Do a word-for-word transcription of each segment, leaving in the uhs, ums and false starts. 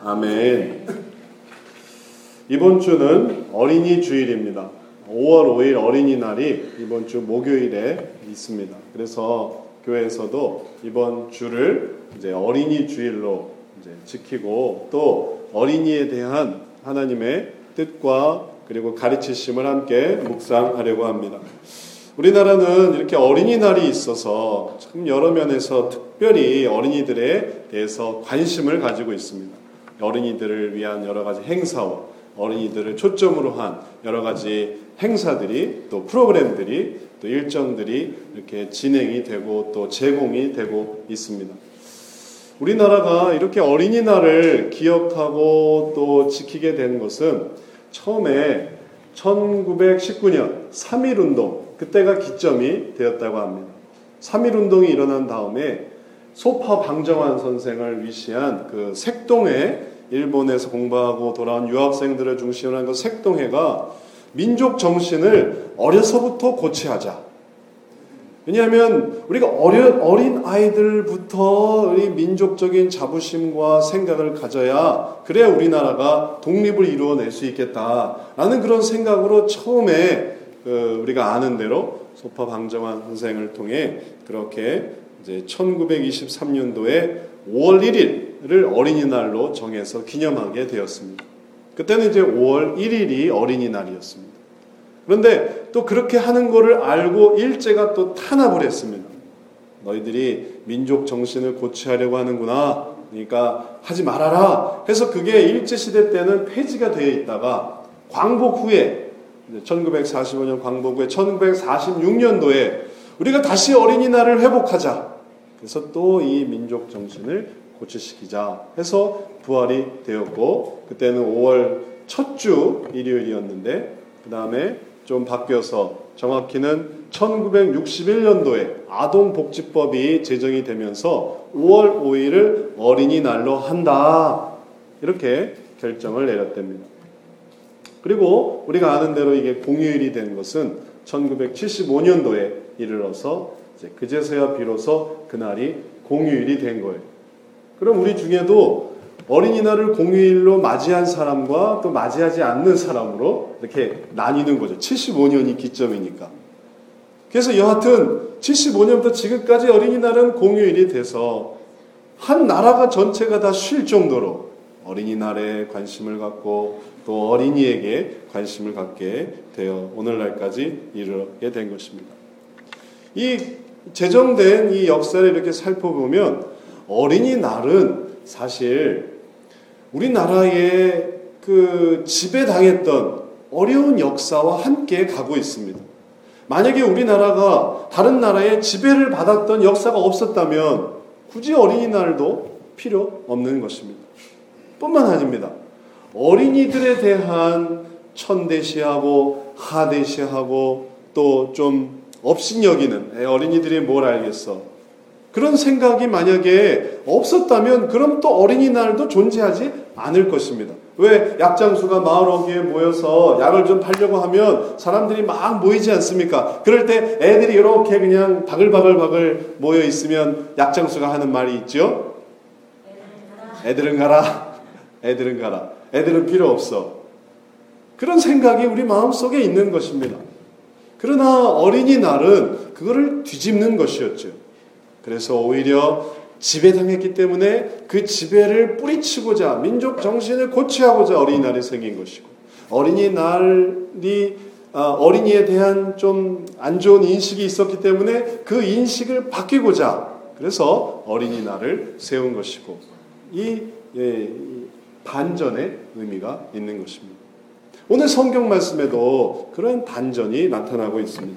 아멘. 이번 주는 어린이 주일입니다. 오월 오일 어린이날이 이번 주 목요일에 있습니다. 그래서 교회에서도 이번 주를 이제 어린이 주일로 이제 지키고 또 어린이에 대한 하나님의 뜻과 그리고 가르치심을 함께 묵상하려고 합니다. 우리나라는 이렇게 어린이날이 있어서 참 여러 면에서 특별히 어린이들에 대해서 관심을 가지고 있습니다. 어린이들을 위한 여러 가지 행사와 어린이들을 초점으로 한 여러 가지 행사들이 또 프로그램들이 또 일정들이 이렇게 진행이 되고 또 제공이 되고 있습니다. 우리나라가 이렇게 어린이날을 기억하고 또 지키게 된 것은 처음에 천구백십구 년 삼일 운동, 그때가 기점이 되었다고 합니다. 삼일 운동이 일어난 다음에 소파 방정환 선생을 위시한 그 색동회, 일본에서 공부하고 돌아온 유학생들을 중심으로 한 그 색동회가 민족 정신을 어려서부터 고취하자. 왜냐하면 우리가 어려, 어린 아이들부터 이 민족적인 자부심과 생각을 가져야 그래야 우리나라가 독립을 이루어낼 수 있겠다라는 그런 생각으로 처음에 그 우리가 아는 대로 소파 방정환 선생을 통해 그렇게 이제 천구백이십삼 년도에 오월 일일을 어린이날로 정해서 기념하게 되었습니다. 그때는 이제 오월 일일이 어린이날이었습니다. 그런데 또 그렇게 하는 거를 알고 일제가 또 탄압을 했습니다. 너희들이 민족 정신을 고취하려고 하는구나. 그러니까 하지 말아라. 해서 그게 일제시대 때는 폐지가 되어 있다가 광복 후에 천구백사십오 년 광복 후에 천구백사십육 년도에 우리가 다시 어린이날을 회복하자. 그래서 또 이 민족 정신을 고취시키자 해서 부활이 되었고 그때는 오월 첫 주 일요일이었는데 그 다음에 좀 바뀌어서 정확히는 천구백육십일 년도에 아동복지법이 제정이 되면서 오월 오일을 어린이날로 한다. 이렇게 결정을 내렸답니다. 그리고 우리가 아는 대로 이게 공휴일이 된 것은 천구백칠십오 년도에 이르러서 이제 그제서야 비로소 그날이 공휴일이 된 거예요. 그럼 우리 중에도 어린이날을 공휴일로 맞이한 사람과 또 맞이하지 않는 사람으로 이렇게 나뉘는 거죠. 칠십오 년이 기점이니까. 그래서 여하튼 칠십오 년부터 지금까지 어린이날은 공휴일이 돼서 한 나라가 전체가 다 쉴 정도로 어린이날에 관심을 갖고 또 어린이에게 관심을 갖게 되어 오늘날까지 이르게 된 것입니다. 이 제정된 이 역사를 이렇게 살펴보면 어린이날은 사실 우리나라의 그 지배당했던 어려운 역사와 함께 가고 있습니다. 만약에 우리나라가 다른 나라의 지배를 받았던 역사가 없었다면 굳이 어린이날도 필요 없는 것입니다. 뿐만 아닙니다. 어린이들에 대한 천대시하고 하대시하고 또 좀 업신여기는 어린이들이 뭘 알겠어. 그런 생각이 만약에 없었다면 그럼 또 어린이날도 존재하지 않을 것입니다. 왜 약장수가 마을 어귀에 모여서 약을 좀 팔려고 하면 사람들이 막 모이지 않습니까? 그럴 때 애들이 이렇게 그냥 바글바글바글 모여 있으면 약장수가 하는 말이 있죠. 애들은 가라. 애들은 가라. 애들은 필요 없어. 그런 생각이 우리 마음속에 있는 것입니다. 그러나 어린이날은 그거를 뒤집는 것이었죠. 그래서 오히려 지배당했기 때문에 그 지배를 뿌리치고자 민족 정신을 고취하고자 어린이날이 생긴 것이고 어린이날이 어린이에 대한 좀 안 좋은 인식이 있었기 때문에 그 인식을 바뀌고자 그래서 어린이날을 세운 것이고 이, 예, 이 반전의 의미가 있는 것입니다. 오늘 성경 말씀에도 그런 반전이 나타나고 있습니다.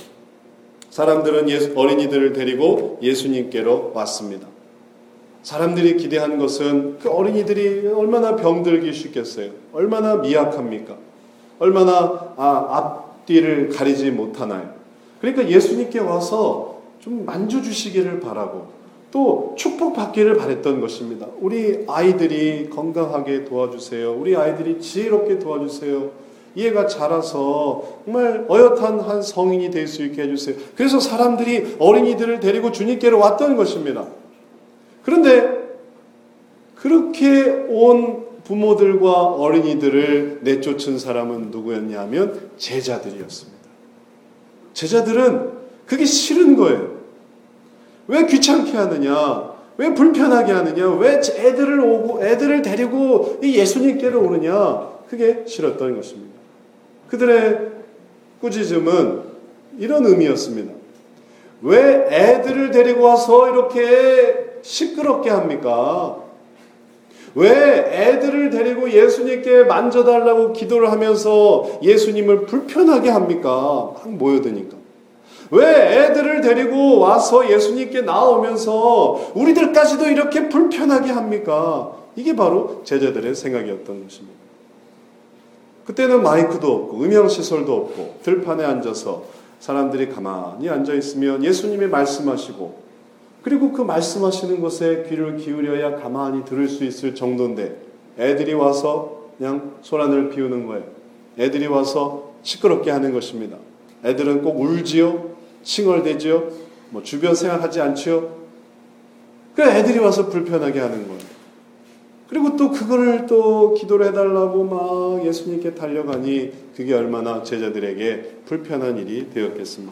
사람들은 예수, 어린이들을 데리고 예수님께로 왔습니다. 사람들이 기대한 것은 그 어린이들이 얼마나 병들기 쉽겠어요. 얼마나 미약합니까? 얼마나 아, 앞뒤를 가리지 못하나요? 그러니까 예수님께 와서 좀 만져주시기를 바라고 또 축복받기를 바랬던 것입니다. 우리 아이들이 건강하게 도와주세요. 우리 아이들이 지혜롭게 도와주세요. 얘가 자라서 정말 어엿한 한 성인이 될 수 있게 해주세요. 그래서 사람들이 어린이들을 데리고 주님께로 왔던 것입니다. 그런데 그 그렇게 온 부모들과 어린이들을 내쫓은 사람은 누구였냐면 제자들이었습니다. 제자들은 그게 싫은 거예요. 왜 귀찮게 하느냐? 왜 불편하게 하느냐? 왜 애들을 오고 애들을 데리고 이 예수님께로 오느냐? 그게 싫었던 것입니다. 그들의 꾸짖음은 이런 의미였습니다. 왜 애들을 데리고 와서 이렇게 시끄럽게 합니까? 왜 애들을 데리고 예수님께 만져달라고 기도를 하면서 예수님을 불편하게 합니까? 막 모여드니까. 왜 애들을 데리고 와서 예수님께 나오면서 우리들까지도 이렇게 불편하게 합니까? 이게 바로 제자들의 생각이었던 것입니다. 그때는 마이크도 없고 음향시설도 없고 들판에 앉아서 사람들이 가만히 앉아있으면 예수님이 말씀하시고 그리고 그 말씀하시는 것에 귀를 기울여야 가만히 들을 수 있을 정도인데 애들이 와서 그냥 소란을 피우는 거예요. 애들이 와서 시끄럽게 하는 것입니다. 애들은 꼭 울지요? 칭얼대지요? 뭐 주변 생각하지 않지요? 그 애들이 와서 불편하게 하는 거예요. 그리고 또 그거를 또 기도를 해달라고 막 예수님께 달려가니 그게 얼마나 제자들에게 불편한 일이 되었겠습니까?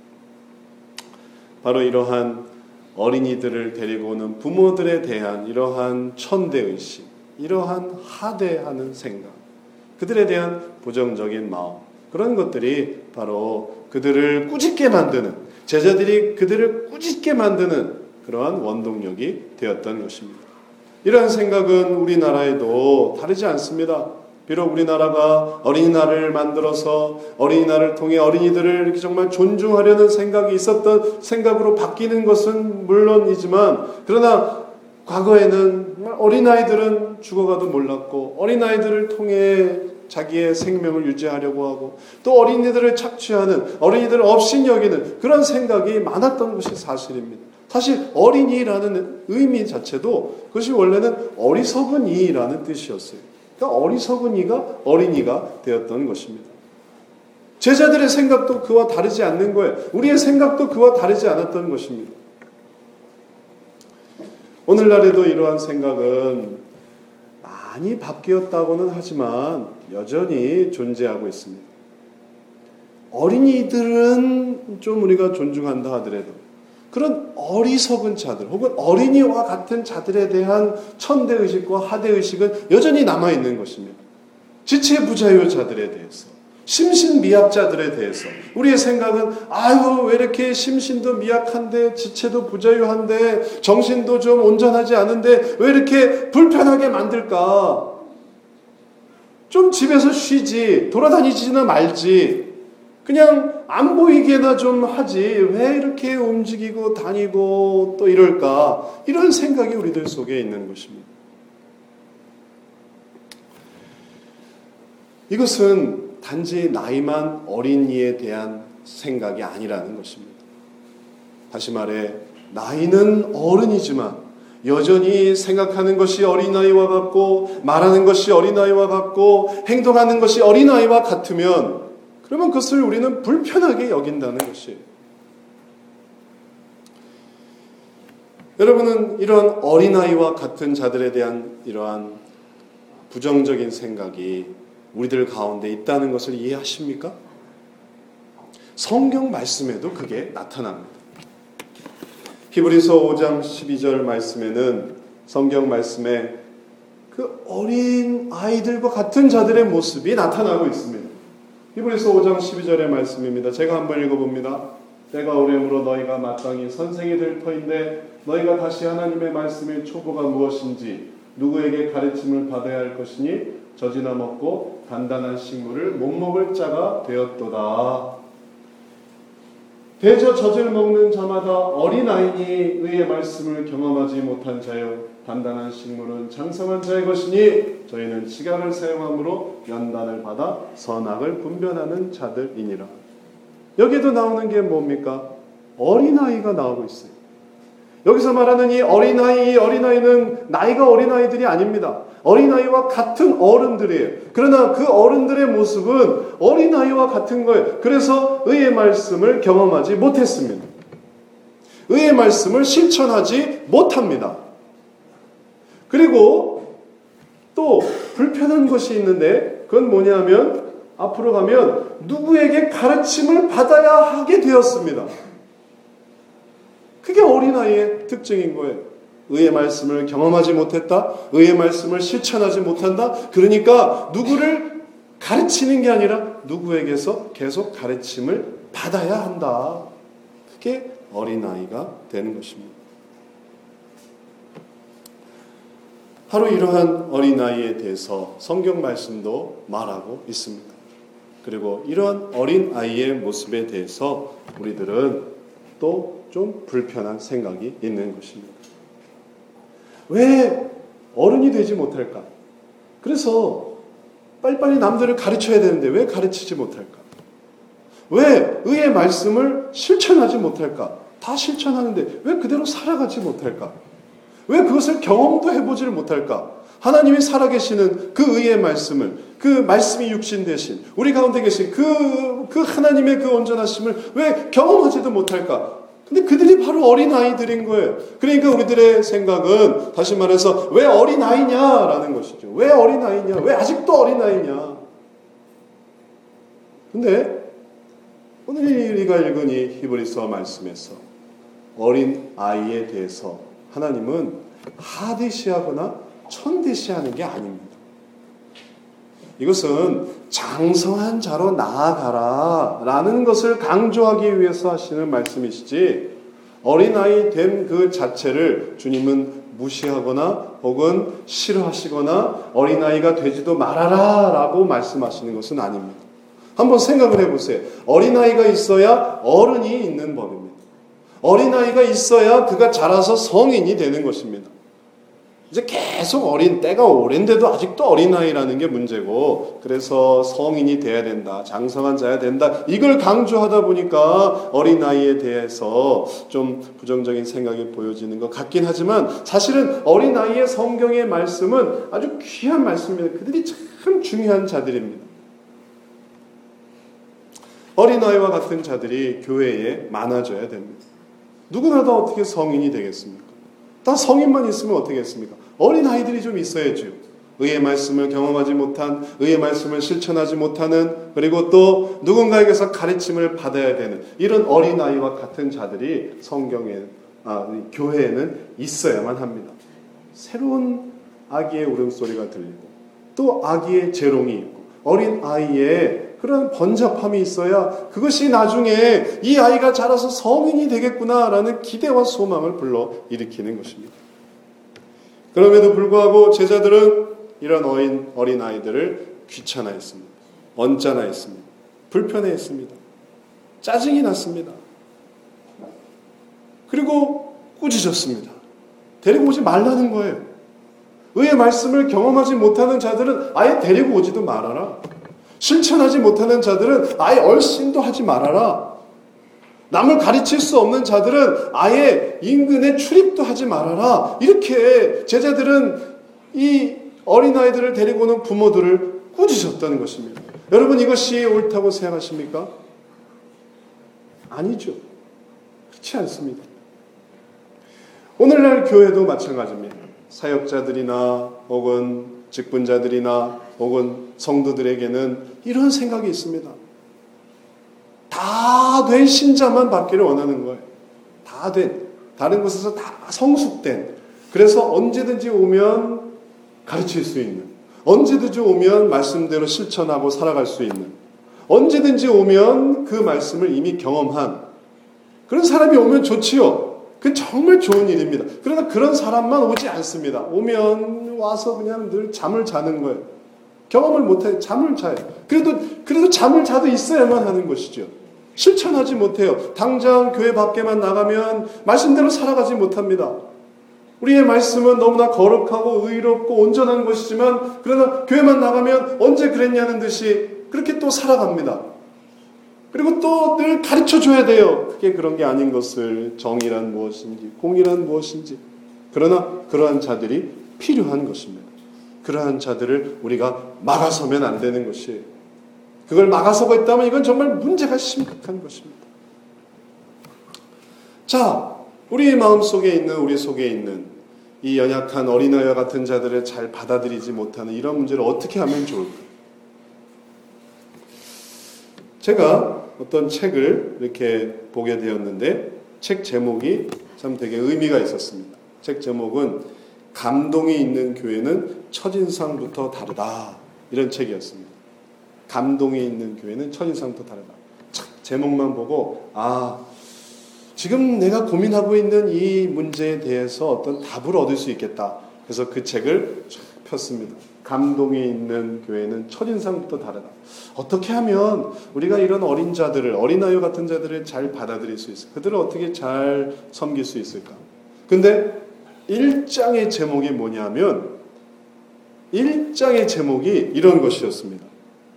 바로 이러한 어린이들을 데리고 오는 부모들에 대한 이러한 천대의식, 이러한 하대하는 생각, 그들에 대한 부정적인 마음, 그런 것들이 바로 그들을 꾸짖게 만드는, 제자들이 그들을 꾸짖게 만드는 그러한 원동력이 되었던 것입니다. 이러한 생각은 우리나라에도 다르지 않습니다. 비록 우리나라가 어린이날을 만들어서 어린이날을 통해 어린이들을 이렇게 정말 존중하려는 생각이 있었던 생각으로 바뀌는 것은 물론이지만, 그러나 과거에는 어린아이들은 죽어가도 몰랐고 어린아이들을 통해 자기의 생명을 유지하려고 하고 또 어린이들을 착취하는, 어린이들을 업신여기는 그런 생각이 많았던 것이 사실입니다. 사실 어린이라는 의미 자체도 그것이 원래는 어리석은 이라는 뜻이었어요. 그러니까 어리석은 이가 어린이가 되었던 것입니다. 제자들의 생각도 그와 다르지 않는 거예요. 우리의 생각도 그와 다르지 않았던 것입니다. 오늘날에도 이러한 생각은 많이 바뀌었다고는 하지만 여전히 존재하고 있습니다. 어린이들은 좀 우리가 존중한다 하더라도 그런 어리석은 자들 혹은 어린이와 같은 자들에 대한 천대의식과 하대의식은 여전히 남아있는 것입니다. 지체부자유자들에 대해서, 심신미약자들에 대해서 우리의 생각은 아유 왜 이렇게 심신도 미약한데 지체도 부자유한데 정신도 좀 온전하지 않은데 왜 이렇게 불편하게 만들까? 좀 집에서 쉬지, 돌아다니지나 말지, 그냥 안 보이게나 좀 하지 왜 이렇게 움직이고 다니고 또 이럴까? 이런 생각이 우리들 속에 있는 것입니다. 이것은 단지 나이만 어린이에 대한 생각이 아니라는 것입니다. 다시 말해 나이는 어른이지만 여전히 생각하는 것이 어린아이와 같고 말하는 것이 어린아이와 같고 행동하는 것이 어린아이와 같으면 그러면 그것을 우리는 불편하게 여긴다는 것이에요. 여러분은 이런 어린아이와 같은 자들에 대한 이러한 부정적인 생각이 우리들 가운데 있다는 것을 이해하십니까? 성경 말씀에도 그게 나타납니다. 히브리서 오 장 십이 절 말씀에는 성경 말씀에 그 어린 아이들과 같은 자들의 모습이 나타나고 있습니다. 히브리서 오 장 십이 절의 말씀입니다. 제가 한번 읽어봅니다. 때가 오므로 너희가 마땅히 선생이 될 터인데 너희가 다시 하나님의 말씀의 초보가 무엇인지 누구에게 가르침을 받아야 할 것이니 젖이나 먹고 단단한 식물을 못 먹을 자가 되었도다. 대저 젖을 먹는 자마다 어린아이니 의의 말씀을 경험하지 못한 자요 단단한 식물은 장성한 자의 것이니 저희는 지각을 사용함으로 연단을 받아 선악을 분별하는 자들이니라. 여기에도 나오는 게 뭡니까? 어린아이가 나오고 있어요. 여기서 말하는 이 어린아이, 이 어린아이는 나이가 어린아이들이 아닙니다. 어린아이와 같은 어른들이에요. 그러나 그 어른들의 모습은 어린아이와 같은 거예요. 그래서 의의 말씀을 경험하지 못했습니다. 의의 말씀을 실천하지 못합니다. 그리고 또 불편한 것이 있는데 그건 뭐냐면 앞으로 가면 누구에게 가르침을 받아야 하게 되었습니다. 그게 어린아이의 특징인 거예요. 의의 말씀을 경험하지 못했다. 의의 말씀을 실천하지 못한다. 그러니까 누구를 가르치는 게 아니라 누구에게서 계속 가르침을 받아야 한다. 그게 어린아이가 되는 것입니다. 바로 이러한 어린아이에 대해서 성경 말씀도 말하고 있습니다. 그리고 이러한 어린아이의 모습에 대해서 우리들은 또 좀 불편한 생각이 있는 것입니다. 왜 어른이 되지 못할까? 그래서 빨리빨리 남들을 가르쳐야 되는데 왜 가르치지 못할까? 왜 의의 말씀을 실천하지 못할까? 다 실천하는데 왜 그대로 살아가지 못할까? 왜 그것을 경험도 해보지를 못할까? 하나님이 살아계시는 그 의의 말씀을, 그 말씀이 육신 되신 우리 가운데 계신 그, 그 하나님의 그 온전하심을 왜 경험하지도 못할까? 근데 그들이 바로 어린아이들인 거예요. 그러니까 우리들의 생각은 다시 말해서 왜 어린아이냐라는 것이죠. 왜 어린아이냐? 왜 아직도 어린아이냐? 근데 오늘 우리가 읽은 이 히브리서 말씀에서 어린아이에 대해서 하나님은 하대시하거나 천대시하는 게 아닙니다. 이것은 장성한 자로 나아가라 라는 것을 강조하기 위해서 하시는 말씀이시지 어린아이 됨 그 자체를 주님은 무시하거나 혹은 싫어하시거나 어린아이가 되지도 말아라 라고 말씀하시는 것은 아닙니다. 한번 생각을 해보세요. 어린아이가 있어야 어른이 있는 법입니다. 어린아이가 있어야 그가 자라서 성인이 되는 것입니다. 이제 계속 어린 때가 오랜데도 아직도 어린아이라는 게 문제고 그래서 성인이 돼야 된다. 장성한 자야 된다. 이걸 강조하다 보니까 어린아이에 대해서 좀 부정적인 생각이 보여지는 것 같긴 하지만 사실은 어린아이의 성경의 말씀은 아주 귀한 말씀입니다. 그들이 참 중요한 자들입니다. 어린아이와 같은 자들이 교회에 많아져야 됩니다. 누구나 다 어떻게 성인이 되겠습니까? 다 성인만 있으면 어떻게 했습니까? 어린아이들이 좀 있어야죠. 의의 말씀을 경험하지 못한, 의의 말씀을 실천하지 못하는, 그리고 또 누군가에게서 가르침을 받아야 되는 이런 어린아이와 같은 자들이 성경에, 아, 교회에는 있어야만 합니다. 새로운 아기의 울음소리가 들리고 또 아기의 재롱이 있고 어린아이의 그런 번잡함이 있어야 그것이 나중에 이 아이가 자라서 성인이 되겠구나라는 기대와 소망을 불러일으키는 것입니다. 그럼에도 불구하고 제자들은 이런 어린, 어린아이들을 귀찮아했습니다. 언짢아했습니다. 불편해했습니다. 짜증이 났습니다. 그리고 꾸짖었습니다. 데리고 오지 말라는 거예요. 의의 말씀을 경험하지 못하는 자들은 아예 데리고 오지도 말아라. 실천하지 못하는 자들은 아예 얼씬도 하지 말아라. 남을 가르칠 수 없는 자들은 아예 인근에 출입도 하지 말아라. 이렇게 제자들은 이 어린아이들을 데리고 오는 부모들을 꾸짖었다는 것입니다. 여러분 이것이 옳다고 생각하십니까? 아니죠. 그렇지 않습니다. 오늘날 교회도 마찬가지입니다. 사역자들이나 혹은 직분자들이나 혹은 성도들에게는 이런 생각이 있습니다. 다 된 신자만 받기를 원하는 거예요. 다 된, 다른 곳에서 다 성숙된, 그래서 언제든지 오면 가르칠 수 있는, 언제든지 오면 말씀대로 실천하고 살아갈 수 있는, 언제든지 오면 그 말씀을 이미 경험한 그런 사람이 오면 좋지요. 그건 정말 좋은 일입니다. 그러나 그런 사람만 오지 않습니다. 오면 와서 그냥 늘 잠을 자는 거예요. 경험을 못해 잠을 자요. 그래도 그래도 잠을 자도 있어야만 하는 것이죠. 실천하지 못해요. 당장 교회 밖에만 나가면 말씀대로 살아가지 못합니다. 우리의 말씀은 너무나 거룩하고 의롭고 온전한 것이지만 그러나 교회만 나가면 언제 그랬냐는 듯이 그렇게 또 살아갑니다. 그리고 또 늘 가르쳐줘야 돼요. 그게 그런 게 아닌 것을, 정의란 무엇인지, 공의란 무엇인지. 그러나 그러한 자들이 필요한 것입니다. 그러한 자들을 우리가 막아서면 안 되는 것이에요. 그걸 막아서고 있다면 이건 정말 문제가 심각한 것입니다. 자, 우리 마음속에 있는, 우리 속에 있는 이 연약한 어린아이와 같은 자들을 잘 받아들이지 못하는 이런 문제를 어떻게 하면 좋을까? 제가 어떤 책을 이렇게 보게 되었는데 책 제목이 참 되게 의미가 있었습니다. 책 제목은 감동이 있는 교회는 첫인상부터 다르다, 이런 책이었습니다. 감동이 있는 교회는 첫인상부터 다르다. 제목만 보고 아, 지금 내가 고민하고 있는 이 문제에 대해서 어떤 답을 얻을 수 있겠다. 그래서 그 책을 폈습니다. 감동이 있는 교회는 첫인상부터 다르다. 어떻게 하면 우리가 이런 어린 자들을, 어린아이 같은 자들을 잘 받아들일 수 있을까? 그들을 어떻게 잘 섬길 수 있을까? 근데 일 장의 제목이 뭐냐면 일 장의 제목이 이런 것이었습니다.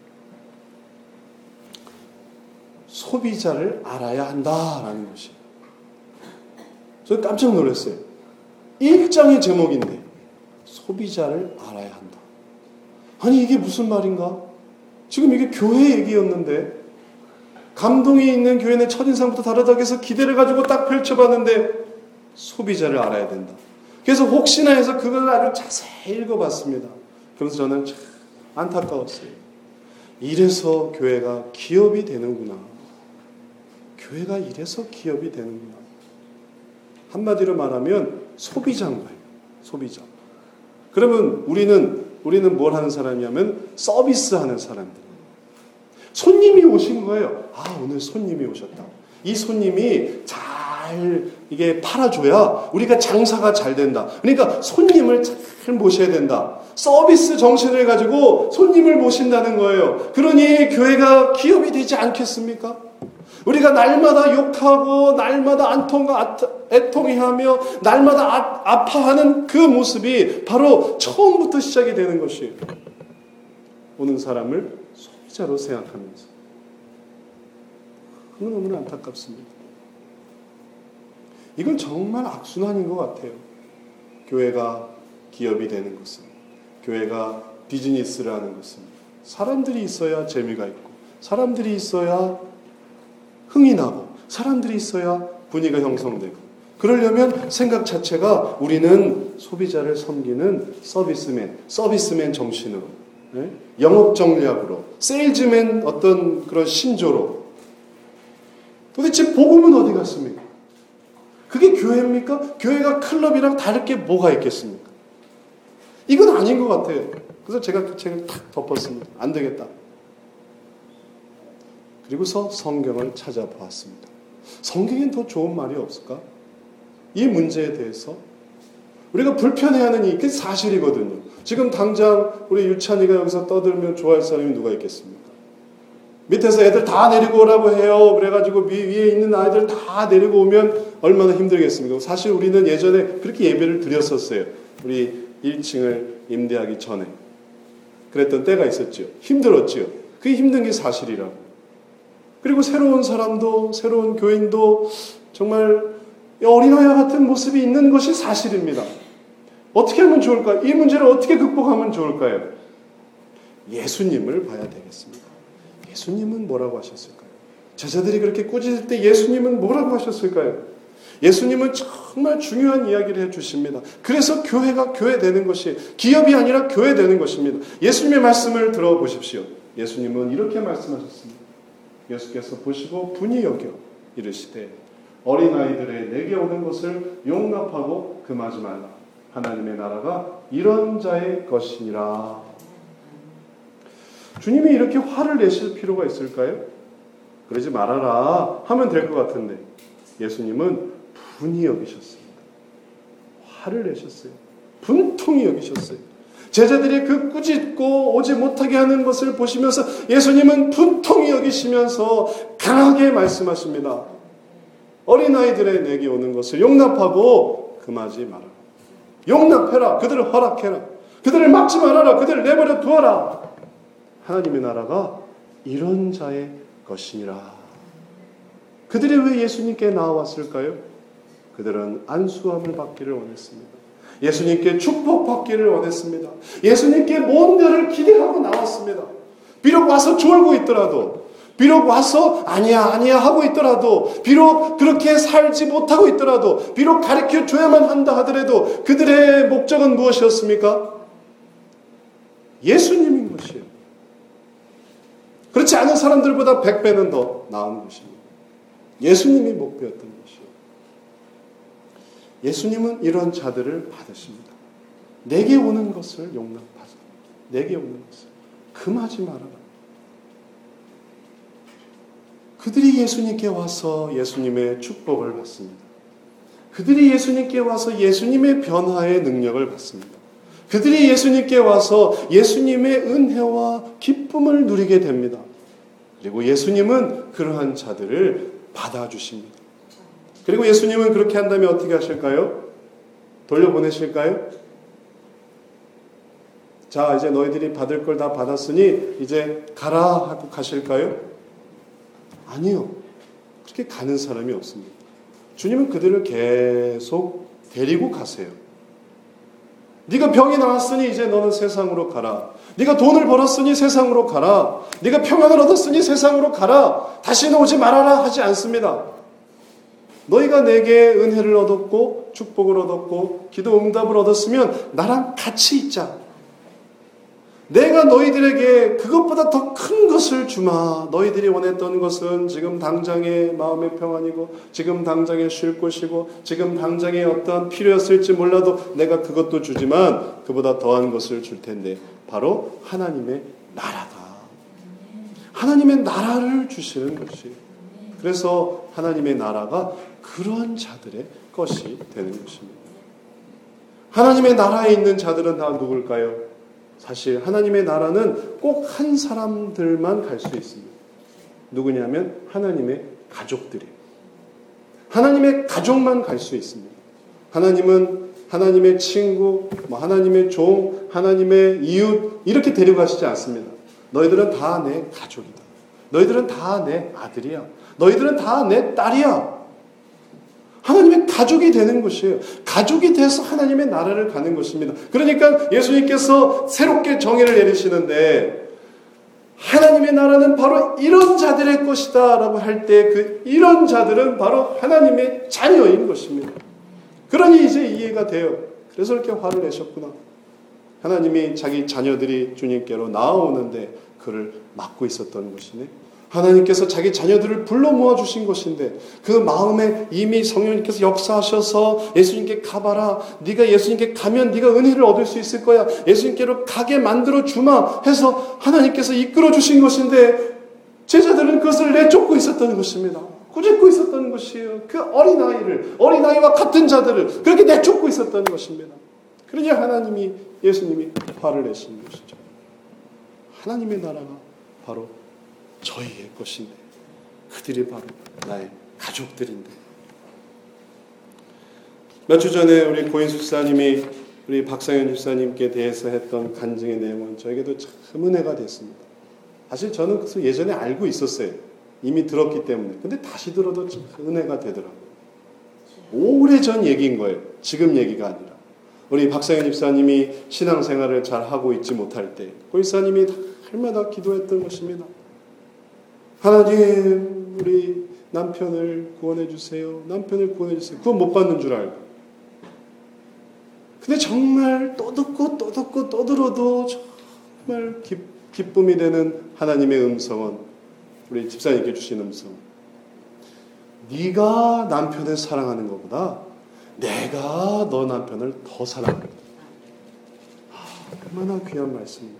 소비자를 알아야 한다라는 것이. 저 깜짝 놀랐어요. 일 장의 제목인데 소비자를 알아야 한다. 아니 이게 무슨 말인가? 지금 이게 교회 얘기였는데 감동이 있는 교회는 첫인상부터 다르다고 해서 기대를 가지고 딱 펼쳐봤는데 소비자를 알아야 된다. 그래서 혹시나 해서 그걸 아주 자세히 읽어봤습니다. 그래서 저는 참 안타까웠어요. 이래서 교회가 기업이 되는구나. 교회가 이래서 기업이 되는구나. 한마디로 말하면 소비자인 거예요. 소비자. 그러면 우리는 우리는 뭘 하는 사람이냐면 서비스하는 사람들. 손님이 오신 거예요. 아, 오늘 손님이 오셨다. 이 손님이 잘 이게 팔아줘야 우리가 장사가 잘 된다. 그러니까 손님을 잘 모셔야 된다. 서비스 정신을 가지고 손님을 모신다는 거예요. 그러니 교회가 기업이 되지 않겠습니까? 우리가 날마다 욕하고 날마다 안통과 애통해하며 날마다 아, 아파하는 그 모습이 바로 처음부터 시작이 되는 것이에요. 오는 사람을 소비자로 생각하면서. 그건 너무나 안타깝습니다. 이건 정말 악순환인 것 같아요. 교회가 기업이 되는 것은, 교회가 비즈니스를 하는 것은 사람들이 있어야 재미가 있고 사람들이 있어야 흥이 나고 사람들이 있어야 분위기가 형성되고, 그러려면 생각 자체가 우리는 소비자를 섬기는 서비스맨, 서비스맨 정신으로, 네? 영업 전략으로, 세일즈맨 어떤 그런 신조로. 도대체 복음은 어디 갔습니까? 그게 교회입니까? 교회가 클럽이랑 다를 게 뭐가 있겠습니까? 이건 아닌 것 같아요. 그래서 제가 그 책을 탁 덮었습니다. 안 되겠다. 그리고서 성경을 찾아보았습니다. 성경엔 더 좋은 말이 없을까? 이 문제에 대해서 우리가 불편해하는 이게 사실이거든요. 지금 당장 우리 유찬이가 여기서 떠들면 좋아할 사람이 누가 있겠습니까? 밑에서 애들 다 내리고 오라고 해요. 그래가지고 위에 있는 아이들 다 내리고 오면 얼마나 힘들겠습니까? 사실 우리는 예전에 그렇게 예배를 드렸었어요. 우리 일 층을 임대하기 전에. 그랬던 때가 있었죠. 힘들었죠. 그게 힘든 게 사실이라고. 그리고 새로운 사람도, 새로운 교인도 정말 어린아이와 같은 모습이 있는 것이 사실입니다. 어떻게 하면 좋을까요? 이 문제를 어떻게 극복하면 좋을까요? 예수님을 봐야 되겠습니다. 예수님은 뭐라고 하셨을까요? 제자들이 그렇게 꾸짖을 때 예수님은 뭐라고 하셨을까요? 예수님은 정말 중요한 이야기를 해주십니다. 그래서 교회가 교회 되는 것이, 기업이 아니라 교회 되는 것입니다. 예수님의 말씀을 들어보십시오. 예수님은 이렇게 말씀하셨습니다. 예수께서 보시고 분이 여겨 이르시되 어린아이들의 내게 오는 것을 용납하고 금하지 말라. 하나님의 나라가 이런 자의 것이니라. 주님이 이렇게 화를 내실 필요가 있을까요? 그러지 말아라 하면 될 것 같은데 예수님은 분이 여기셨습니다. 화를 내셨어요. 분통이 여기셨어요. 제자들이 그 꾸짖고 오지 못하게 하는 것을 보시면서 예수님은 분통이 여기시면서 강하게 말씀하십니다. 어린아이들의 내게 오는 것을 용납하고 금하지 마라. 용납해라. 그들을 허락해라. 그들을 막지 말아라. 그들을 내버려 두어라. 하나님의 나라가 이런 자의 것이니라. 그들이 왜 예수님께 나왔을까요? 그들은 안수함을 받기를 원했습니다. 예수님께 축복받기를 원했습니다. 예수님께 뭔가를 기대하고 나왔습니다. 비록 와서 졸고 있더라도, 비록 와서 아니야 아니야 하고 있더라도, 비록 그렇게 살지 못하고 있더라도, 비록 가르쳐줘야만 한다 하더라도 그들의 목적은 무엇이었습니까? 예수님인 것이에요. 그렇지 않은 사람들보다 백 배는 더 나은 것입니다. 예수님이 목표였던 것이에요. 예수님은 이런 자들을 받으십니다. 내게 오는 것을 용납하자. 내게 오는 것을 금하지 말아라. 그들이 예수님께 와서 예수님의 축복을 받습니다. 그들이 예수님께 와서 예수님의 변화의 능력을 받습니다. 그들이 예수님께 와서 예수님의 은혜와 기쁨을 누리게 됩니다. 그리고 예수님은 그러한 자들을 받아주십니다. 그리고 예수님은 그렇게 한다면 어떻게 하실까요? 돌려보내실까요? 자, 이제 너희들이 받을 걸 다 받았으니 이제 가라 하고 가실까요? 아니요. 그렇게 가는 사람이 없습니다. 주님은 그들을 계속 데리고 가세요. 네가 병이 나았으니 이제 너는 세상으로 가라. 네가 돈을 벌었으니 세상으로 가라. 네가 평안을 얻었으니 세상으로 가라. 다시는 오지 말아라 하지 않습니다. 너희가 내게 은혜를 얻었고 축복을 얻었고 기도 응답을 얻었으면 나랑 같이 있자. 내가 너희들에게 그것보다 더 큰 것을 주마. 너희들이 원했던 것은 지금 당장의 마음의 평안이고 지금 당장의 쉴 곳이고 지금 당장의 어떤 필요였을지 몰라도 내가 그것도 주지만 그보다 더한 것을 줄 텐데 바로 하나님의 나라다. 하나님의 나라를 주시는 것이에요. 그래서 하나님의 나라가 그런 자들의 것이 되는 것입니다. 하나님의 나라에 있는 자들은 다 누굴까요? 사실 하나님의 나라는 꼭 한 사람들만 갈 수 있습니다. 누구냐면 하나님의 가족들이에요. 하나님의 가족만 갈 수 있습니다. 하나님은 하나님의 친구, 뭐 하나님의 종, 하나님의 이웃 이렇게 데려가시지 않습니다. 너희들은 다 내 가족이다. 너희들은 다 내 아들이야. 너희들은 다 내 딸이야. 하나님의 가족이 되는 것이에요. 가족이 돼서 하나님의 나라를 가는 것입니다. 그러니까 예수님께서 새롭게 정의를 내리시는데 하나님의 나라는 바로 이런 자들의 것이다 라고 할 때 그 이런 자들은 바로 하나님의 자녀인 것입니다. 그러니 이제 이해가 돼요. 그래서 이렇게 화를 내셨구나. 하나님이 자기 자녀들이 주님께로 나아오는데 그를 막고 있었던 것이네. 하나님께서 자기 자녀들을 불러 모아주신 것인데 그 마음에 이미 성령님께서 역사하셔서 예수님께 가봐라. 네가 예수님께 가면 네가 은혜를 얻을 수 있을 거야. 예수님께로 가게 만들어 주마 해서 하나님께서 이끌어 주신 것인데 제자들은 그것을 내쫓고 있었던 것입니다. 꾸짖고 있었던 것이에요. 그 어린아이를, 어린아이와 같은 자들을 그렇게 내쫓고 있었던 것입니다. 그러니 하나님이, 예수님이 화를 내신 것이죠. 하나님의 나라가 바로 저희의 것인데 그들이 바로 나의 가족들인데. 몇 주 전에 우리 고인수 집사님이 우리 박상현 집사님께 대해서 했던 간증의 내용은 저에게도 참 은혜가 됐습니다. 사실 저는 그것을 예전에 알고 있었어요. 이미 들었기 때문에. 근데 다시 들어도 참 은혜가 되더라고요. 오래전 얘기인 거예요. 지금 얘기가 아니라. 우리 박상현 집사님이 신앙생활을 잘 하고 있지 못할 때 고 집사님이 날마다 기도했던 것입니다. 하나님, 우리 남편을 구원해 주세요. 남편을 구원해 주세요. 그건 못 받는 줄 알고. 근데 정말 또 듣고 또 듣고 또 들어도 정말 기, 기쁨이 되는 하나님의 음성은 우리 집사님께 주신 음성. 네가 남편을 사랑하는 것보다 내가 너 남편을 더 사랑한다. 아, 얼마나 귀한 말씀입니다.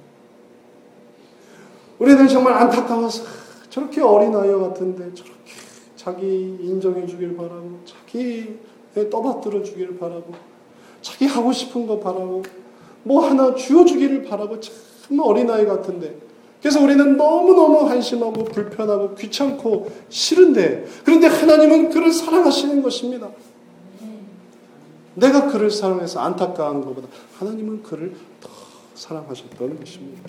우리는 정말 안타까워서 저렇게 어린아이와 같은데 저렇게 자기 인정해 주길 바라고 자기 떠받들어 주길 바라고 자기 하고 싶은 거 바라고 뭐 하나 쥐어주기를 바라고 참 어린아이 같은데 그래서 우리는 너무너무 한심하고 불편하고 귀찮고 싫은데 그런데 하나님은 그를 사랑하시는 것입니다. 내가 그를 사랑해서 안타까운 것보다 하나님은 그를 더 사랑하셨던 것입니다.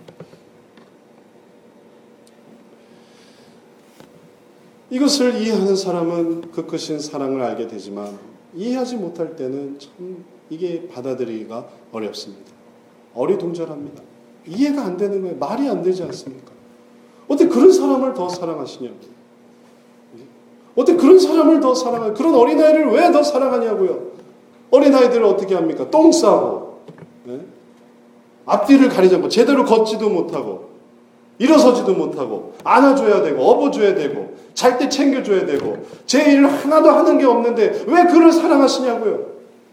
이것을 이해하는 사람은 그 크신 사랑을 알게 되지만 이해하지 못할 때는 참 이게 받아들이기가 어렵습니다. 어리둥절합니다. 이해가 안 되는 거예요. 말이 안 되지 않습니까? 어떻게 그런 사람을 더 사랑하시냐고. 어떻게 그런 사람을 더 사랑하냐. 그런 어린아이를 왜 더 사랑하냐고요. 어린아이들을 어떻게 합니까? 똥 싸고, 네? 앞뒤를 가리지 않고 제대로 걷지도 못하고 일어서지도 못하고 안아줘야 되고 업어줘야 되고 잘 때 챙겨줘야 되고 제 일 하나도 하는 게 없는데 왜 그를 사랑하시냐고요.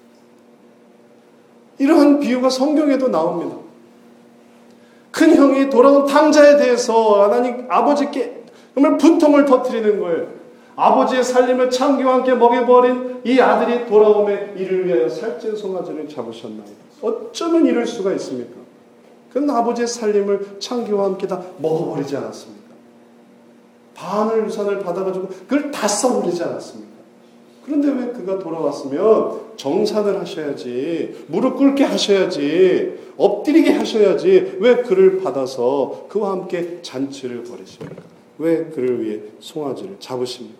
이러한 비유가 성경에도 나옵니다. 큰 형이 돌아온 탕자에 대해서 하나님 아버지께 정말 분통을 터뜨리는 거예요. 아버지의 살림을 창기와 함께 먹여버린 이 아들이 돌아오매 이를 위하여 살찐 송아지를 잡으셨나이다. 어쩌면 이럴 수가 있습니까? 그는 아버지의 살림을 창기와 함께 다 먹어버리지 않았습니까? 반을 유산을 받아가지고 그걸 다 써버리지 않았습니까? 그런데 왜 그가 돌아왔으면 정산을 하셔야지, 무릎 꿇게 하셔야지, 엎드리게 하셔야지 왜 그를 받아서 그와 함께 잔치를 벌이십니까? 왜 그를 위해 송아지를 잡으십니까?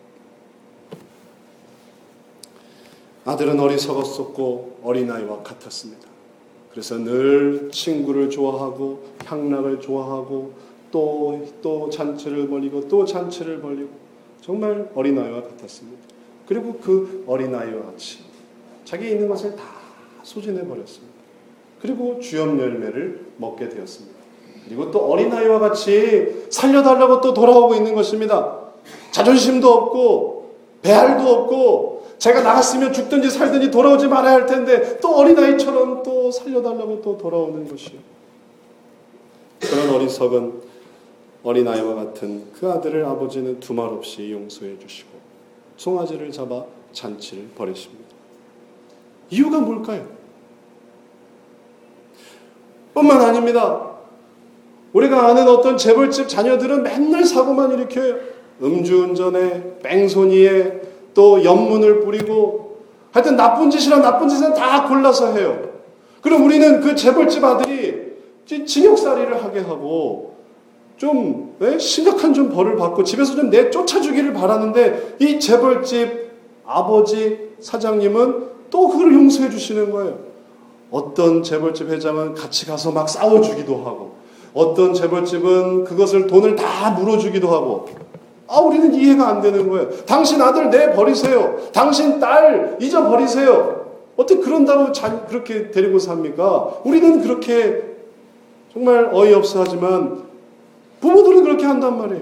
아들은 어리석었었고 어린아이와 같았습니다. 그래서 늘 친구를 좋아하고 향락을 좋아하고 또, 또 잔치를 벌이고 또 잔치를 벌이고 정말 어린아이와 같았습니다. 그리고 그 어린아이와 같이 자기 있는 것을 다 소진해버렸습니다. 그리고 주염 열매를 먹게 되었습니다. 그리고 또 어린아이와 같이 살려달라고 또 돌아오고 있는 것입니다. 자존심도 없고 배알도 없고 제가 나갔으면 죽든지 살든지 돌아오지 말아야 할 텐데 또 어린아이처럼 또 살려달라고 또 돌아오는 것이요. 그런 어리석은 어린아이와 같은 그 아들을 아버지는 두말 없이 용서해 주시고 송아지를 잡아 잔치를 벌이십니다. 이유가 뭘까요? 뿐만 아닙니다. 우리가 아는 어떤 재벌집 자녀들은 맨날 사고만 일으켜요. 음주운전에, 뺑소니에, 또 연문을 뿌리고 하여튼 나쁜 짓이랑 나쁜 짓은 다 골라서 해요. 그럼 우리는 그 재벌집 아들이 징역살이를 하게 하고 좀 네? 심각한 좀 벌을 받고 집에서 좀 내쫓아주기를 바라는데 이 재벌집 아버지 사장님은 또 그걸 용서해 주시는 거예요. 어떤 재벌집 회장은 같이 가서 막 싸워주기도 하고 어떤 재벌집은 그것을 돈을 다 물어주기도 하고 아 우리는 이해가 안 되는 거예요. 당신 아들 내버리세요. 당신 딸 잊어버리세요. 어떻게 그런다고 자, 그렇게 데리고 삽니까? 우리는 그렇게 정말 어이없어 하지만 부모들은 그렇게 한단 말이에요.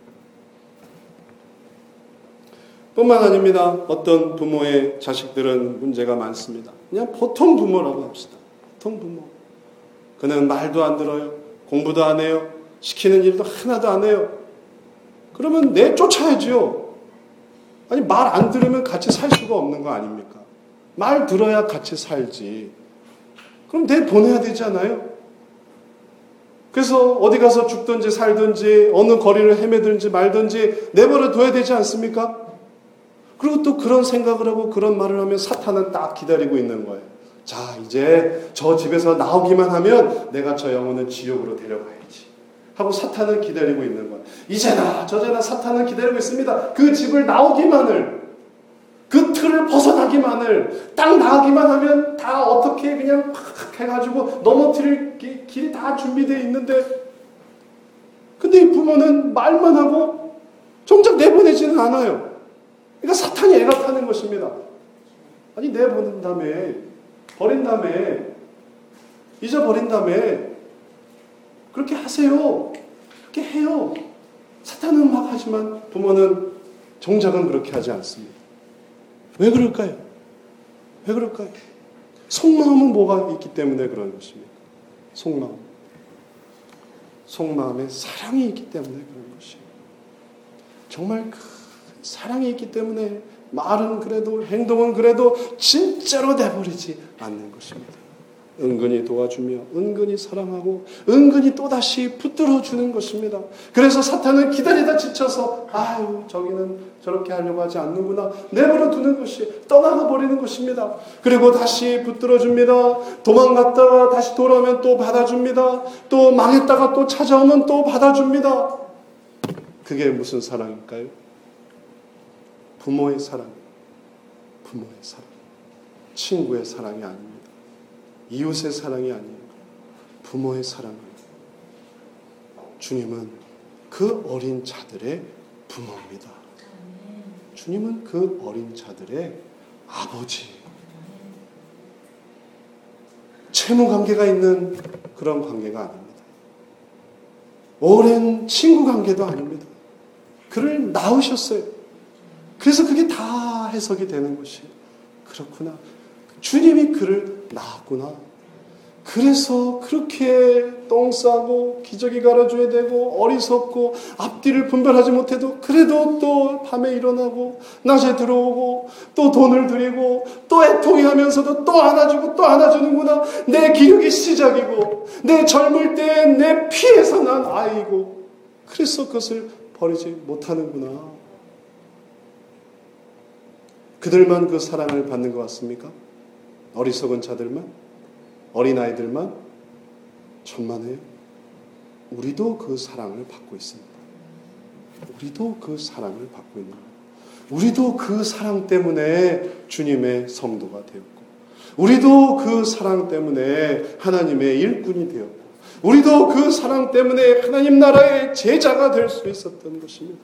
뿐만 아닙니다. 어떤 부모의 자식들은 문제가 많습니다. 그냥 보통 부모라고 합시다. 보통 부모. 그는 말도 안 들어요. 공부도 안 해요. 시키는 일도 하나도 안 해요. 그러면 내쫓아야죠. 아니 말 안 들으면 같이 살 수가 없는 거 아닙니까? 말 들어야 같이 살지. 그럼 내보내야 되잖아요. 그래서 어디 가서 죽든지 살든지 어느 거리를 헤매든지 말든지 내버려 둬야 되지 않습니까? 그리고 또 그런 생각을 하고 그런 말을 하면 사탄은 딱 기다리고 있는 거예요. 자 이제 저 집에서 나오기만 하면 내가 저 영혼을 지옥으로 데려가야지 하고 사탄은 기다리고 있는 거예요. 이제나 저제나 사탄은 기다리고 있습니다. 그 집을 나오기만을 그 틀을 벗어나기만을 딱 나가기만 하면 다 어떻게 그냥 팍 해가지고 넘어뜨릴 기, 길이 다 준비되어 있는데 근데 이 부모는 말만 하고 정작 내보내지는 않아요. 그러니까 사탄이 애가 타는 것입니다. 아니 내보낸 다음에 버린 다음에 잊어버린 다음에 그렇게 하세요. 그렇게 해요. 사탄은 막 하지만 부모는 정작은 그렇게 하지 않습니다. 왜 그럴까요? 왜 그럴까요? 속마음은 뭐가 있기 때문에 그런 것입니까? 속마음. 속마음에 사랑이 있기 때문에 그런 것이에요. 정말 그 사랑이 있기 때문에 말은 그래도 행동은 그래도 진짜로 내버리지 않는 것입니다. 은근히 도와주며 은근히 사랑하고 은근히 또다시 붙들어주는 것입니다. 그래서 사탄은 기다리다 지쳐서 아유 저기는 저렇게 하려고 하지 않는구나 내버려 두는 것이 떠나가 버리는 것입니다. 그리고 다시 붙들어줍니다. 도망갔다가 다시 돌아오면 또 받아줍니다. 또 망했다가 또 찾아오면 또 받아줍니다. 그게 무슨 사랑일까요? 부모의 사랑, 부모의 사랑, 친구의 사랑이 아닙니다. 이웃의 사랑이 아니에요. 부모의 사랑이에요. 주님은 그 어린 자들의 부모입니다. 주님은 그 어린 자들의 아버지. 채무 관계가 있는 그런 관계가 아닙니다. 오랜 친구 관계도 아닙니다. 그를 낳으셨어요. 그래서 그게 다 해석이 되는 것이에요. 그렇구나. 주님이 그를 낳았구나. 그래서 그렇게 똥 싸고 기저귀 갈아줘야 되고 어리석고 앞뒤를 분별하지 못해도 그래도 또 밤에 일어나고 낮에 들어오고 또 돈을 드리고 또 애통해 하면서도 또 안아주고 또 안아주는구나. 내 기력이 시작이고 내 젊을 때 내 피에서 난 아이고 그래서 그것을 버리지 못하는구나. 그들만 그 사랑을 받는 것 같습니까? 어리석은 자들만? 어린아이들만? 천만에요. 우리도 그 사랑을 받고 있습니다. 우리도 그 사랑을 받고 있는 거예요. 우리도 그 사랑 때문에 주님의 성도가 되었고 우리도 그 사랑 때문에 하나님의 일꾼이 되었고 우리도 그 사랑 때문에 하나님 나라의 제자가 될 수 있었던 것입니다.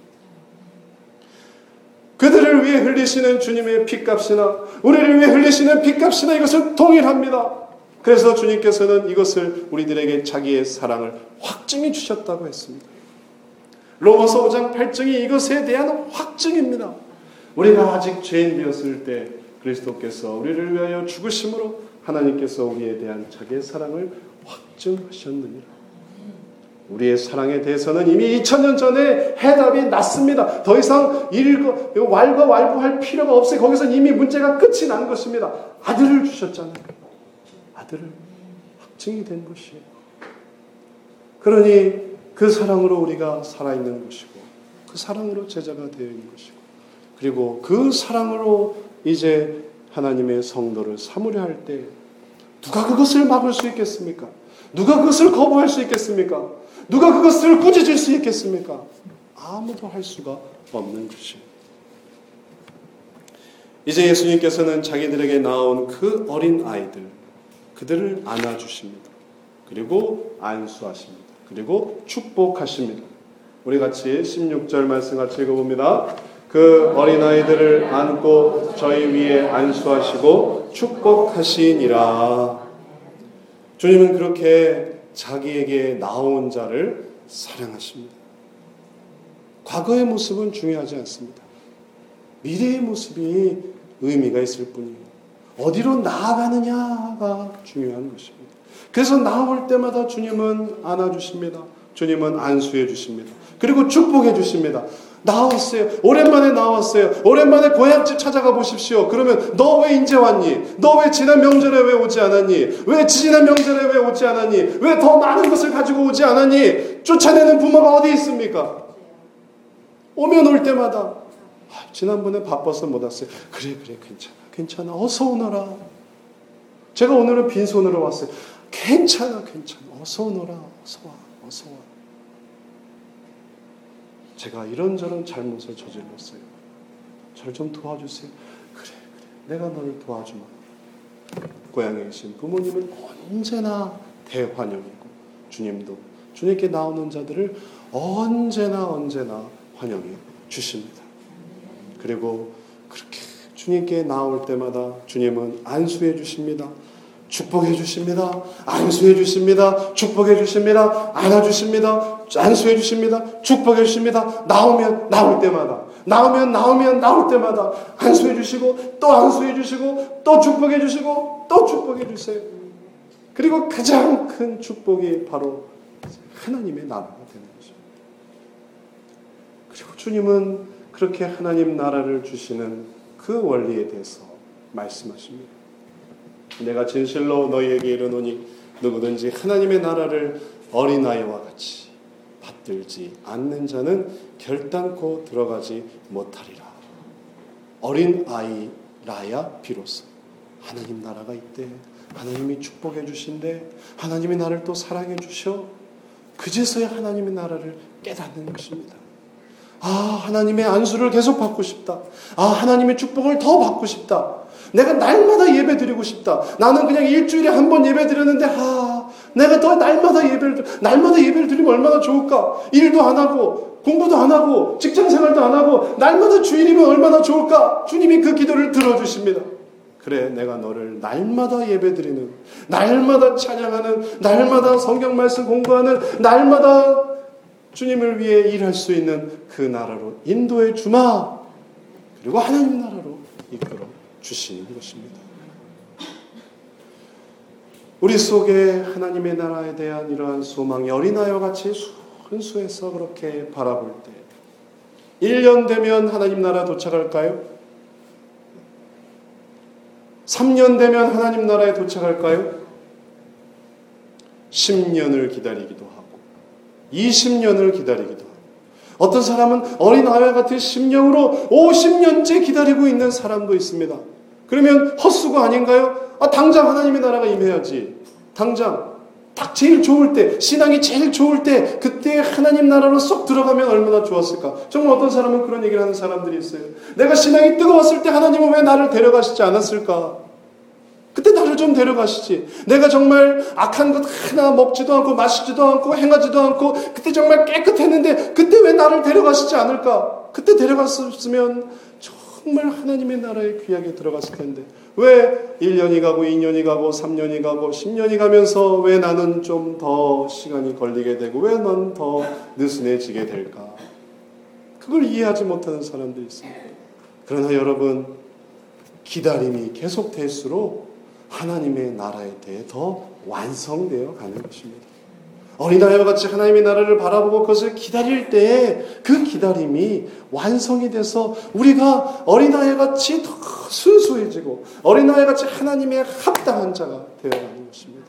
그들을 위해 흘리시는 주님의 핏값이나 우리를 위해 흘리시는 핏값이나 이것을 동일합니다. 그래서 주님께서는 이것을 우리들에게 자기의 사랑을 확증해 주셨다고 했습니다. 로마서 오 장 팔 절이 이것에 대한 확증입니다. 우리가 아직 죄인 되었을 때 그리스도께서 우리를 위하여 죽으심으로 하나님께서 우리에 대한 자기의 사랑을 확증하셨느니라. 우리의 사랑에 대해서는 이미 이천 년 전에 해답이 났습니다. 더 이상 일거, 왈가왈부할 필요가 없어요. 거기서 이미 문제가 끝이 난 것입니다. 아들을 주셨잖아요. 아들을 확증이 된 것이에요. 그러니 그 사랑으로 우리가 살아있는 것이고 그 사랑으로 제자가 되어 있는 것이고 그리고 그 사랑으로 이제 하나님의 성도를 삼으려 할 때 누가 그것을 막을 수 있겠습니까? 누가 그것을 거부할 수 있겠습니까? 누가 그것을 꾸짖을 수 있겠습니까? 아무도 할 수가 없는 것이에요. 이제 예수님께서는 자기들에게 나온 그 어린 아이들 그들을 안아주십니다. 그리고 안수하십니다. 그리고 축복하십니다. 우리 같이 십육 절 말씀 같이 읽어봅니다. 그 어린아이들을 안고 저희 위에 안수하시고 축복하시니라. 주님은 그렇게 자기에게 나온 자를 사랑하십니다. 과거의 모습은 중요하지 않습니다. 미래의 모습이 의미가 있을 뿐이에요. 어디로 나아가느냐가 중요한 것입니다. 그래서 나올 때마다 주님은 안아주십니다. 주님은 안수해 주십니다. 그리고 축복해 주십니다. 나왔어요. 오랜만에 나왔어요. 오랜만에 고향집 찾아가 보십시오. 그러면 너 왜 이제 왔니? 너 왜 지난 명절에 왜 오지 않았니? 왜 지난 명절에 왜 오지 않았니? 왜 더 많은 것을 가지고 오지 않았니? 쫓아내는 부모가 어디 있습니까? 오면 올 때마다 아, 지난번에 바빠서 못 왔어요. 그래 그래 괜찮아 괜찮아 어서 오너라. 제가 오늘은 빈손으로 왔어요. 괜찮아 괜찮아 어서 오너라. 어서 와 어서 와. 제가 이런저런 잘못을 저질렀어요. 저를 좀 도와주세요. 그래 그래 내가 너를 도와주마. 고향에 계신 부모님은 언제나 대환영이고 주님도 주님께 나오는 자들을 언제나 언제나 환영해 주십니다. 그리고 그렇게 주님께 나올 때마다 주님은 안수해 주십니다. 축복해 주십니다. 안수해 주십니다. 축복해 주십니다. 안아주십니다. 안수해 주십니다. 축복해 주십니다. 나오면 나올 때마다 나오면 나오면 나올 때마다 안수해 주시고 또 안수해 주시고 또 축복해 주시고 또 축복해 주세요. 그리고 가장 큰 축복이 바로 하나님의 나라가 되는 거죠. 그리고 주님은 그렇게 하나님 나라를 주시는 그 원리에 대해서 말씀하십니다. 내가 진실로 너희에게 이르노니 누구든지 하나님의 나라를 어린아이와 같이 받들지 않는 자는 결단코 들어가지 못하리라. 어린아이라야 비로소 하나님 나라가 있대. 하나님이 축복해 주신대. 하나님이 나를 또 사랑해 주셔. 그제서야 하나님의 나라를 깨닫는 것입니다. 아, 하나님의 안수를 계속 받고 싶다. 아, 하나님의 축복을 더 받고 싶다. 내가 날마다 예배 드리고 싶다. 나는 그냥 일주일에 한 번 예배 드렸는데 아, 내가 더 날마다 예배를 드리, 날마다 예배를 드리면 얼마나 좋을까? 일도 안 하고 공부도 안 하고 직장생활도 안 하고 날마다 주일이면 얼마나 좋을까? 주님이 그 기도를 들어주십니다. 그래, 내가 너를 날마다 예배드리는, 날마다 찬양하는, 날마다 성경 말씀 공부하는, 날마다 주님을 위해 일할 수 있는 그 나라로 인도해 주마. 그리고 하나님 나라로 이끌어 주시는 것입니다. 우리 속에 하나님의 나라에 대한 이러한 소망이 어린아이와 같이 순수해서 그렇게 바라볼 때 일 년 되면 하나님 나라 도착할까요? 삼 년 되면 하나님 나라에 도착할까요? 십 년을 기다리기도 하고 이십 년을 기다리기도 하고 어떤 사람은 어린아이와 같은 심령으로 오십 년째 기다리고 있는 사람도 있습니다. 그러면 헛수고 아닌가요? 아, 당장 하나님의 나라가 임해야지. 당장 딱 제일 좋을 때, 신앙이 제일 좋을 때 그때 하나님 나라로 쏙 들어가면 얼마나 좋았을까. 정말 어떤 사람은 그런 얘기를 하는 사람들이 있어요. 내가 신앙이 뜨거웠을 때 하나님은 왜 나를 데려가시지 않았을까? 그때 나를 좀 데려가시지. 내가 정말 악한 것 하나 먹지도 않고 마시지도 않고 행하지도 않고 그때 정말 깨끗했는데 그때 왜 나를 데려가시지 않을까? 그때 데려갔으면 정말 하나님의 나라에 귀하게 들어갔을 텐데 왜 일 년이 가고 이 년이 가고 삼 년이 가고 십 년이 가면서 왜 나는 좀 더 시간이 걸리게 되고 왜 넌 더 느슨해지게 될까? 그걸 이해하지 못하는 사람들이 있습니다. 그러나 여러분, 기다림이 계속될수록 하나님의 나라에 대해 더 완성되어 가는 것입니다. 어린아이와 같이 하나님의 나라를 바라보고 그것을 기다릴 때에 그 기다림이 완성이 돼서 우리가 어린아이같이 더 순수해지고 어린아이같이 하나님의 합당한 자가 되어가는 것입니다.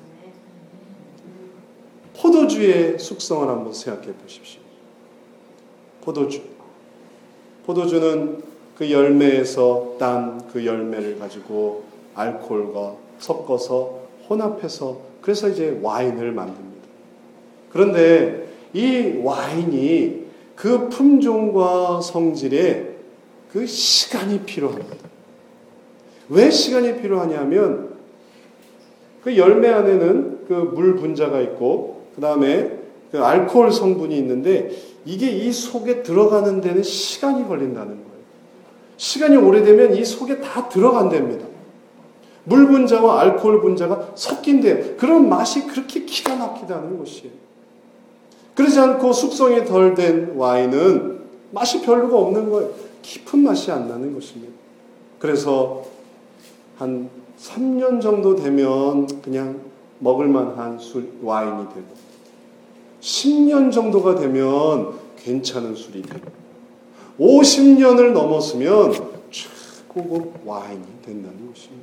포도주의 숙성을 한번 생각해 보십시오. 포도주. 포도주는 그 열매에서 딴 그 열매를 가지고 알코올과 섞어서 혼합해서 그래서 이제 와인을 만듭니다. 그런데 이 와인이 그 품종과 성질에 그 시간이 필요합니다. 왜 시간이 필요하냐면 그 열매 안에는 그 물 분자가 있고 그 다음에 그 알코올 성분이 있는데 이게 이 속에 들어가는 데는 시간이 걸린다는 거예요. 시간이 오래되면 이 속에 다 들어간답니다. 물 분자와 알코올 분자가 섞인대요. 그런 맛이 그렇게 기가 막히다는 것이에요. 그러지 않고 숙성이 덜 된 와인은 맛이 별로가 없는 거예요. 깊은 맛이 안 나는 것입니다. 그래서 한 삼 년 정도 되면 그냥 먹을만한 술, 와인이 되고 십 년 정도가 되면 괜찮은 술이 되고 오십 년을 넘었으면 최고급 와인이 된다는 것입니다.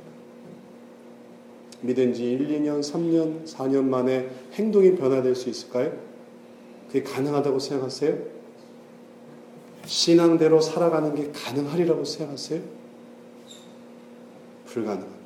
믿은 지 일, 이 년, 삼 년, 사 년 만에 행동이 변화될 수 있을까요? 그게 가능하다고 생각하세요? 신앙대로 살아가는 게 가능하리라고 생각하세요? 불가능합니다.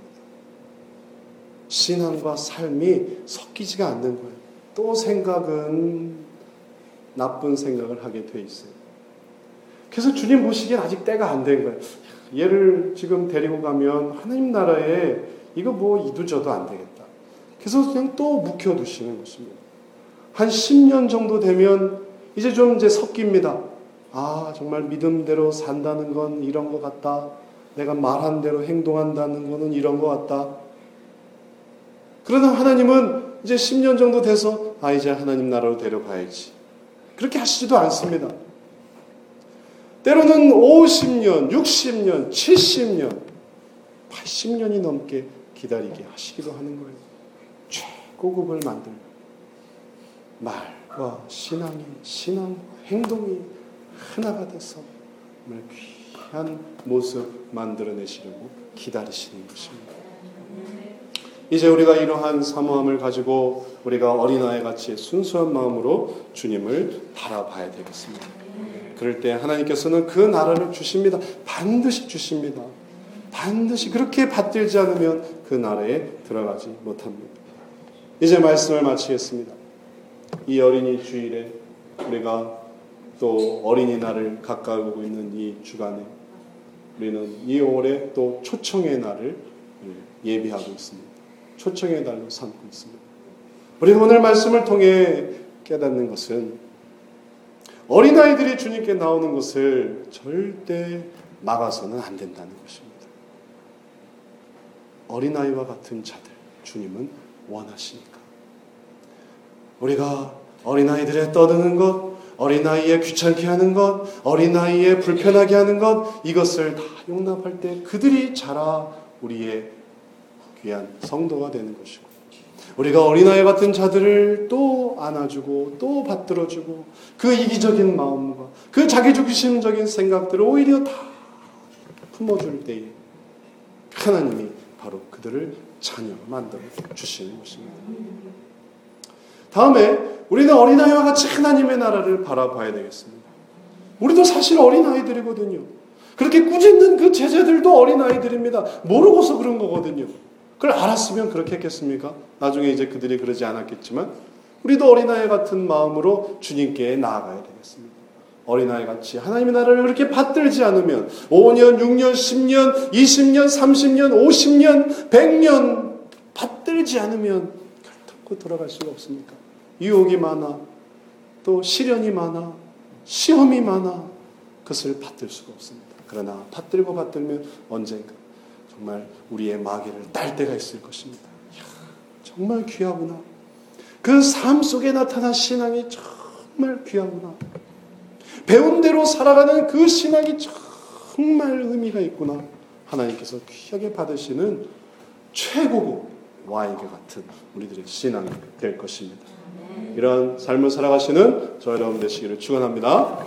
신앙과 삶이 섞이지가 않는 거예요. 또 생각은 나쁜 생각을 하게 돼 있어요. 그래서 주님 보시기엔 아직 때가 안 된 거예요. 얘를 지금 데리고 가면 하나님 나라에 이거 뭐 이두저도 안 되겠다. 그래서 그냥 또 묵혀두시는 것입니다. 한 십 년 정도 되면 이제 좀 이제 섞입니다. 아, 정말 믿음대로 산다는 건 이런 것 같다. 내가 말한 대로 행동한다는 거는 이런 것 같다. 그러나 하나님은 이제 십 년 정도 돼서 아, 이제 하나님 나라로 데려가야지. 그렇게 하시지도 않습니다. 때로는 오십 년, 육십 년, 칠십 년, 팔십 년이 넘게 기다리게 하시기도 하는 거예요. 최고급을 만들고 말과 신앙이, 신앙과 행동이 하나가 돼서 정말 귀한 모습 만들어내시려고 기다리시는 것입니다. 이제 우리가 이러한 사모함을 가지고 우리가 어린아이같이 순수한 마음으로 주님을 바라봐야 되겠습니다. 그럴 때 하나님께서는 그 나라를 주십니다. 반드시 주십니다. 반드시 그렇게 받들지 않으면 그 나라에 들어가지 못합니다. 이제 말씀을 마치겠습니다. 이 어린이 주일에 우리가 또 어린이날을 가까우고 있는 이 주간에 우리는 이 올해 또 초청의 날을 예비하고 있습니다. 초청의 날로 삼고 있습니다. 우리가 오늘 말씀을 통해 깨닫는 것은 어린아이들이 주님께 나오는 것을 절대 막아서는 안 된다는 것입니다. 어린아이와 같은 자들 주님은 원하시니까. 우리가 어린아이들의 떠드는 것, 어린아이의 귀찮게 하는 것, 어린아이의 불편하게 하는 것, 이것을 다 용납할 때 그들이 자라 우리의 귀한 성도가 되는 것이고, 우리가 어린아이 같은 자들을 또 안아주고 또 받들어주고 그 이기적인 마음과 그 자기중심적인 생각들을 오히려 다 품어줄 때에 하나님이 바로 그들을 자녀로 만들어 주시는 것입니다. 다음에 우리는 어린아이와 같이 하나님의 나라를 바라봐야 되겠습니다. 우리도 사실 어린아이들이거든요. 그렇게 꾸짖는 그 제자들도 어린아이들입니다. 모르고서 그런 거거든요. 그걸 알았으면 그렇게 했겠습니까? 나중에 이제 그들이 그러지 않았겠지만 우리도 어린아이 같은 마음으로 주님께 나아가야 되겠습니다. 어린아이같이 하나님의 나라를 그렇게 받들지 않으면 오 년, 육 년, 십 년, 이십 년, 삼십 년, 오십 년, 백 년 받들지 않으면 결코 돌아갈 수가 없습니까? 유혹이 많아, 또 시련이 많아, 시험이 많아, 그것을 받들 수가 없습니다. 그러나 받들고 받들면 언젠가 정말 우리의 마귀를 딸 때가 있을 것입니다. 이야, 정말 귀하구나. 그 삶 속에 나타난 신앙이 정말 귀하구나. 배운 대로 살아가는 그 신앙이 정말 의미가 있구나. 하나님께서 귀하게 받으시는 최고급 와인과 같은 우리들의 신앙이 될 것입니다. 이런 삶을 살아가시는 저 여러분 되시기를 축원합니다.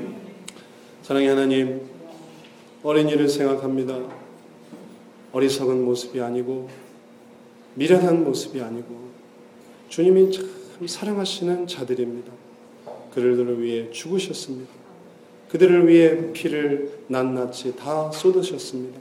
사랑의 하나님, 어린이를 생각합니다. 어리석은 모습이 아니고 미련한 모습이 아니고 주님이 참 사랑하시는 자들입니다. 그들을 위해 죽으셨습니다. 그들을 위해 피를 낱낱이 다 쏟으셨습니다.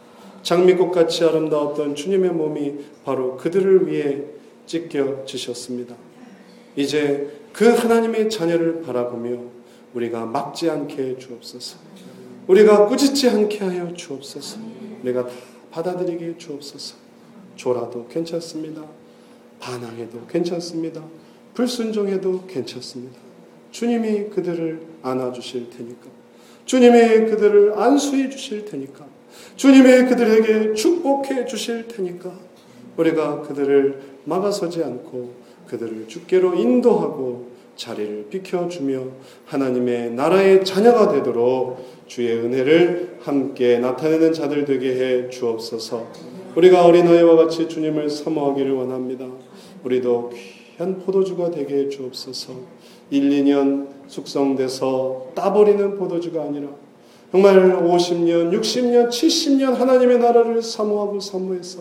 장미꽃같이 아름다웠던 주님의 몸이 바로 그들을 위해 찢겨지셨습니다. 이제 그 하나님의 자녀를 바라보며 우리가 막지 않게 해 주옵소서. 우리가 꾸짖지 않게 하여 주옵소서. 우리가 다 받아들이게 해 주옵소서. 졸아도 괜찮습니다. 반항해도 괜찮습니다. 불순종해도 괜찮습니다. 주님이 그들을 안아주실 테니까, 주님이 그들을 안수해 주실 테니까, 주님이 그들에게 축복해 주실 테니까 우리가 그들을 막아서지 않고 그들을 주께로 인도하고 자리를 비켜주며 하나님의 나라의 자녀가 되도록 주의 은혜를 함께 나타내는 자들 되게 해 주옵소서. 우리가 어린아이와 같이 주님을 사모하기를 원합니다. 우리도 귀한 포도주가 되게 해 주옵소서. 일, 이 년 숙성돼서 따버리는 포도주가 아니라 정말 오십 년, 육십 년, 칠십 년 하나님의 나라를 사모하고 사모해서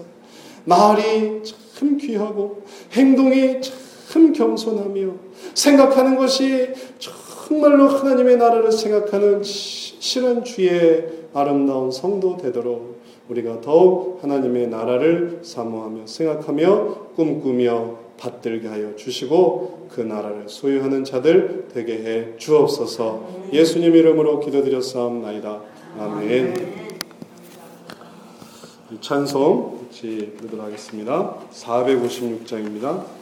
말이 참 귀하고 행동이 참 겸손하며 생각하는 것이 정말로 하나님의 나라를 생각하는 실한 주의 아름다운 성도 되도록 우리가 더욱 하나님의 나라를 사모하며 생각하며 꿈꾸며 받들게 하여 주시고 그 나라를 소유하는 자들 되게 해 주옵소서. 예수님 이름으로 기도드렸사옵나이다. 아멘. 찬송 같이 부르도록 하겠습니다. 사백오십육 장입니다.